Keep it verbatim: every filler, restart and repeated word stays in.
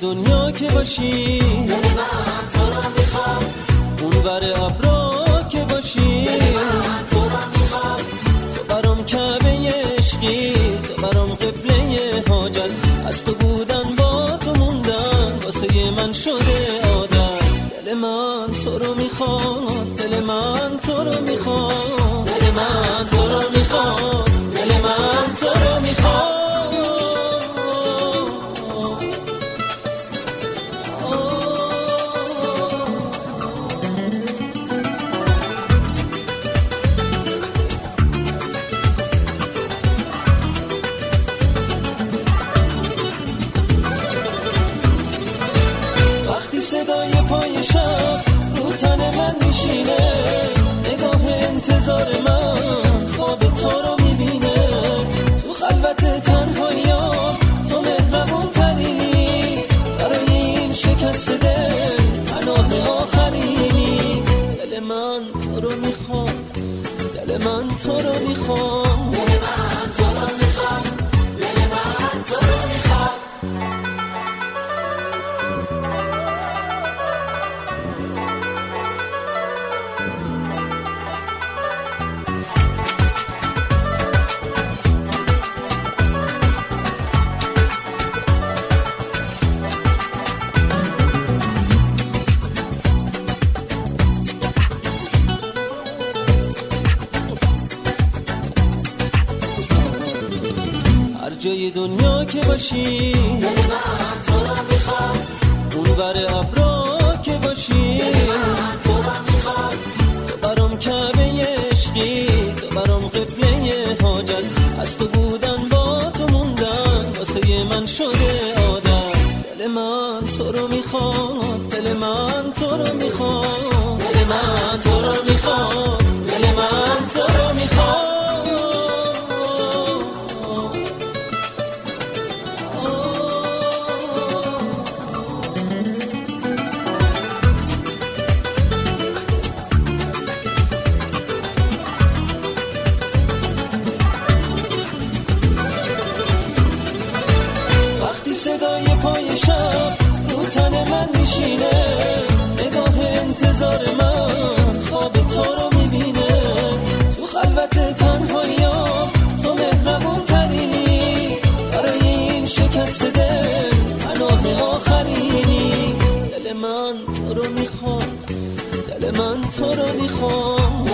دنیا که باشی، دل من تو رو میخواد. اونور ابرا که باشی، دل من تو رو میخواد. تو برام کعبه عشقی، تو برام قبله حاجت. از تو بودن با تو موندن واسه من شده عادت. دل من تو رو میخواد، دل من تو رو میخواد، دل من تو رو میخواد، دل من تو رو میخواد. صدای پای شب رو تن من میشینه، نگاه انتظار من خواب تو رو میبینه. تو خلوت تنهایی‌ها تو مهربون ترینی، برای این شکست دل پناه آخرینی. دل من تو رو میخواد، دل من تو رو میخواد، دل من تو رو میخواد، دل من تو رو میخواد. جای دنیا که باشی، دل من تو رو میخواد. اونور ابرا که باشی، دل من تو رو میخواد. تو برام کعبه عشقی، تو برام قبله حاجت. از تو بودن با تو موندن واسه من شده عادت. دل من تو رو میخواد، دل من تو رو میخواد، دل من تو رو میخواد، دل من تو رو میخواد. صدای پای شب رو تن من میشینه، نگاه انتظار من خواب تو رو میبینه. تو خلوت تنهایی‌ها تو مهربون ترینی، برای این شکست دل پناه آخرینی. دل من تو رو میخواد، دل من تو رو میخواد،